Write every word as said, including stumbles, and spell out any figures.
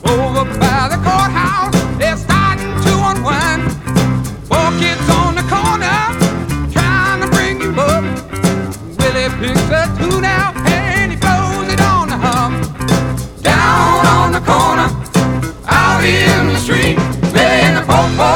Over by the courthouse, they're starting to unwind. Four kids on the corner, trying to bring you up. Willie picks a tune out and he blows it on the hum. Down on the corner, out in the street, playing the po-po.